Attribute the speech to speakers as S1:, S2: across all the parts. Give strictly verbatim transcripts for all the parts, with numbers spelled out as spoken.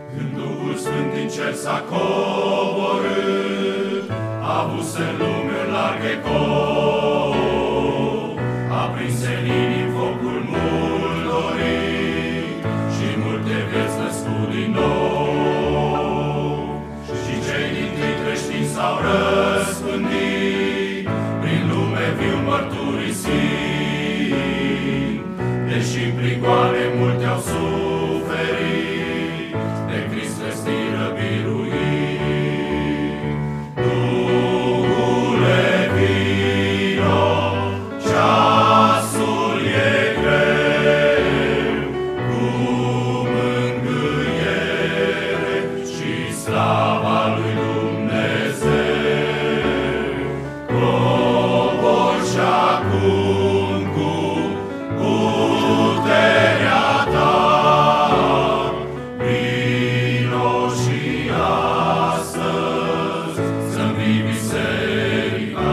S1: Când Duhul Sfânt din cer s-a coborât, avuse în lume un larg ecou, aprinse în inimi focul mult dorit și multe vieți născut din nou. Și cei din tâi creștini s-au răspândit, prin lume viu mărturisind, deși în prigoane multe au suferit, de Crist vestiră biruit. Duhule, vino, ceasul e greu, cu mângâiere și slava lui Dumnezeu. Cobor și-acum cu puterea ta, vino și astăzi să-mi biserica.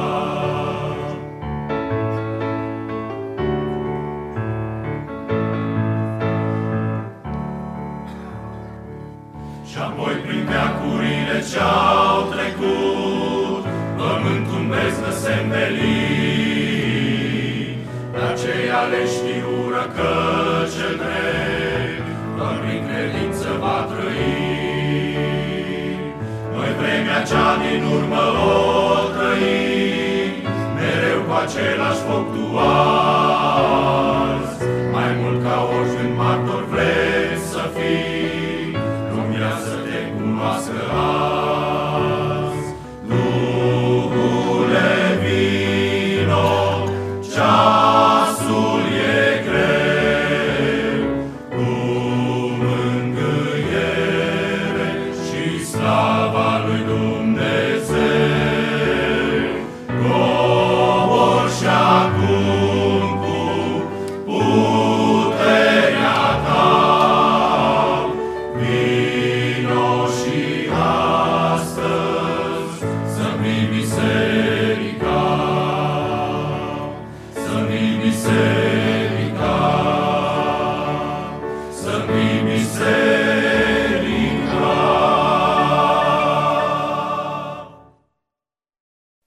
S1: Și-apoi prin veacurile ce-au trecut, pământul în beznă se înveli. Dar cei aleși știură că cel drept doar prin credință va trăi. Noi vremea cea din urmă o trăim, mereu cu același foc dual.